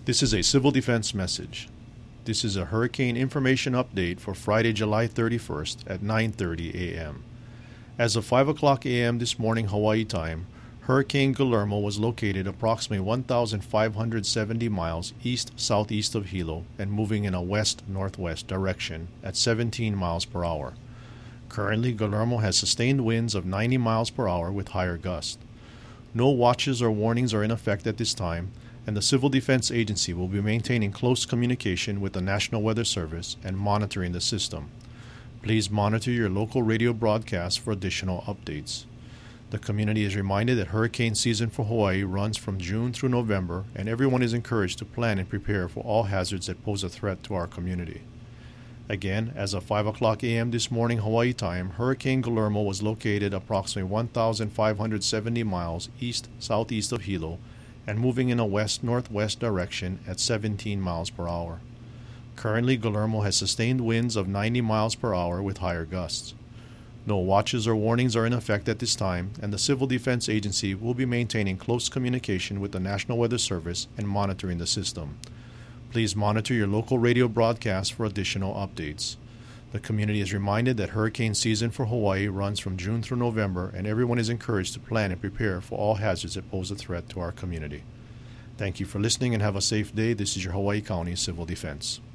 This is a civil defense message. This is a hurricane information update for Friday, July 31st at 9:30 a.m. As of 5 o'clock a.m. this morning Hawaii time, Hurricane Guillermo was located approximately 1,570 miles east-southeast of Hilo and moving in a west-northwest direction at 17 miles per hour. Currently, Guillermo has sustained winds of 90 miles per hour with higher gusts. No watches or warnings are in effect at this time, and the Civil Defense Agency will be maintaining close communication with the National Weather Service and monitoring the system. Please monitor your local radio broadcast for additional updates. The community is reminded that hurricane season for Hawaii runs from June through November, and everyone is encouraged to plan and prepare for all hazards that pose a threat to our community. Again, as of 5 o'clock a.m. this morning Hawaii time, Hurricane Guillermo was located approximately 1,570 miles east-southeast of Hilo and moving in a west-northwest direction at 17 miles per hour. Currently, Guillermo has sustained winds of 90 miles per hour with higher gusts. No watches or warnings are in effect at this time, and the Civil Defense Agency will be maintaining close communication with the National Weather Service and monitoring the system. Please monitor your local radio broadcast for additional updates. The community is reminded that hurricane season for Hawaii runs from June through November, and everyone is encouraged to plan and prepare for all hazards that pose a threat to our community. Thank you for listening and have a safe day. This is your Hawaii County Civil Defense.